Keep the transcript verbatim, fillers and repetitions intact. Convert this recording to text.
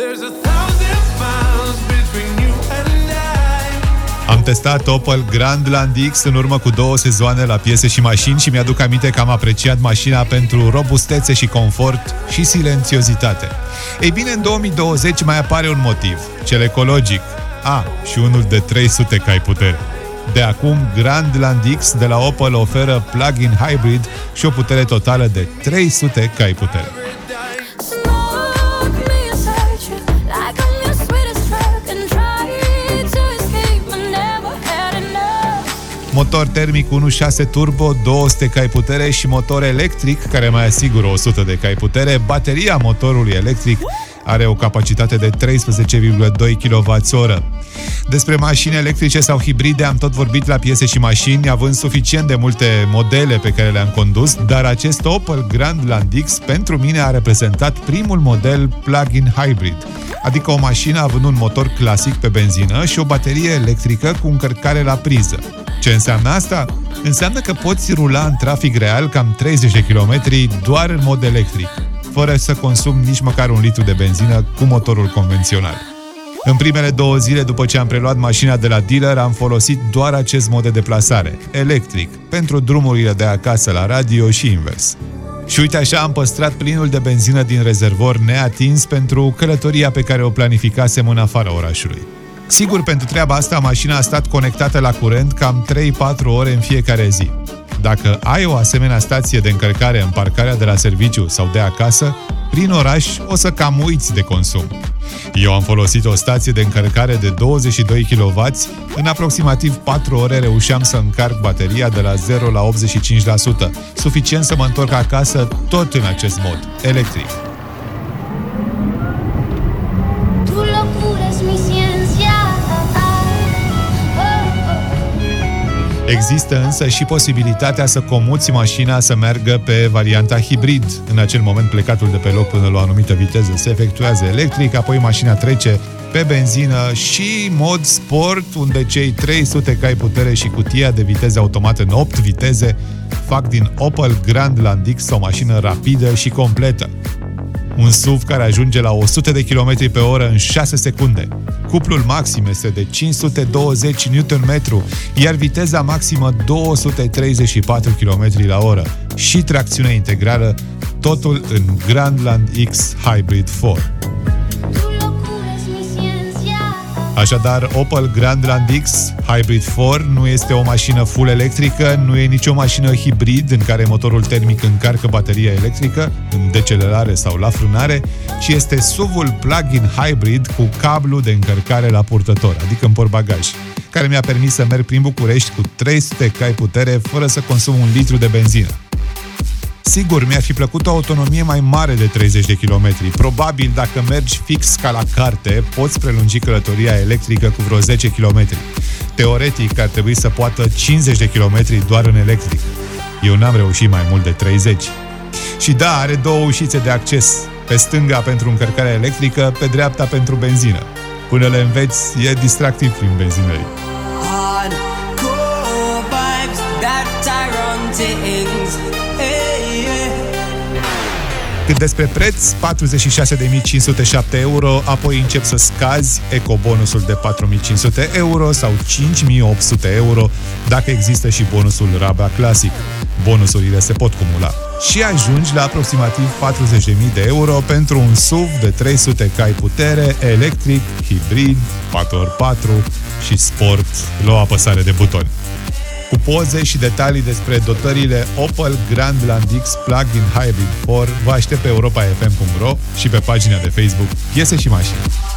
Am testat Opel Grandland X în urmă cu două sezoane la Piese și Mașini și mi-aduc aminte că am apreciat mașina pentru robustețe și confort și silențiozitate. Ei bine, în două mii douăzeci mai apare un motiv, cel ecologic. A, și unul de trei sute cai putere. De acum, Grandland X de la Opel oferă plug-in hybrid și o putere totală de trei sute cai putere. Motor termic unu virgulă șase turbo, două sute cai putere și motor electric care mai asigură o sută de cai putere. Bateria motorului electric are o capacitate de treisprezece virgulă doi kilowatts-oră. Despre mașini electrice sau hibride am tot vorbit la Piese și Mașini, având suficient de multe modele pe care le-am condus, dar acest Opel Grandland X pentru mine a reprezentat primul model plug-in hybrid, adică o mașină având un motor clasic pe benzină și o baterie electrică cu încărcare la priză. Ce înseamnă asta? Înseamnă că poți rula în trafic real cam treizeci de kilometri doar în mod electric, fără să consumi nici măcar un litru de benzină cu motorul convențional. În primele două zile după ce am preluat mașina de la dealer, am folosit doar acest mod de deplasare, electric, pentru drumurile de acasă la radio și invers. Și uite așa am păstrat plinul de benzină din rezervor neatins pentru călătoria pe care o planificasem în afara orașului. Sigur, pentru treaba asta, mașina a stat conectată la curent cam trei patru ore în fiecare zi. Dacă ai o asemenea stație de încărcare în parcarea de la serviciu sau de acasă, prin oraș o să cam uiți de consum. Eu am folosit o stație de încărcare de douăzeci și doi kilowatts, în aproximativ patru ore reușeam să încarc bateria de la zero la optzeci și cinci la sută, suficient să mă întorc acasă tot în acest mod, electric. Există însă și posibilitatea să comuți mașina să meargă pe varianta hibrid. În acel moment plecatul de pe loc până la o anumită viteză se efectuează electric, apoi mașina trece pe benzină și mod sport, unde cei trei sute cai putere și cutia de viteze automate în opt viteze fac din Opel Grandland X o mașină rapidă și completă. Un S U V care ajunge la o sută de kilometri pe oră în șase secunde. Cuplul maxim este de cinci sute douăzeci newton-metri, iar viteza maximă două sute treizeci și patru kilometri la oră și tracțiune integrală, totul în Grandland X Hybrid patru. Așadar, Opel Grandland X Hybrid patru nu este o mașină full electrică, nu e nicio mașină hibrid în care motorul termic încarcă bateria electrică în decelerare sau la frânare, ci este S U V-ul plug-in hybrid cu cablu de încărcare la purtător, adică în portbagaj, care mi-a permis să merg prin București cu trei sute cai putere fără să consum un litru de benzină. Sigur, mi-ar fi plăcut o autonomie mai mare de treizeci de kilometri. Probabil, dacă mergi fix ca la carte, poți prelungi călătoria electrică cu vreo zece kilometri. Teoretic, ar trebui să poată cincizeci de kilometri doar în electric. Eu n-am reușit mai mult de treizeci. Și da, are două ușițe de acces. Pe stânga pentru încărcarea electrică, pe dreapta pentru benzină. Până le înveți, e distractiv prin benzinării. Hardcore vibes that are on things. Cât despre preț, patruzeci și șase de mii cinci sute șapte euro, apoi încep să scazi ecobonusul de patru mii cinci sute euro sau cinci mii opt sute euro, dacă există și bonusul Raba Classic. Bonusurile se pot cumula. Și ajungi la aproximativ patruzeci de mii de euro pentru un S U V de trei sute cai putere, electric, hibrid, patru ori patru și sport la o apăsare de buton. Cu poze și detalii despre dotările Opel Grandland X Plug-in Hybrid patru vă aștept pe europa f m punct r o și pe pagina de Facebook Piese și Mașini.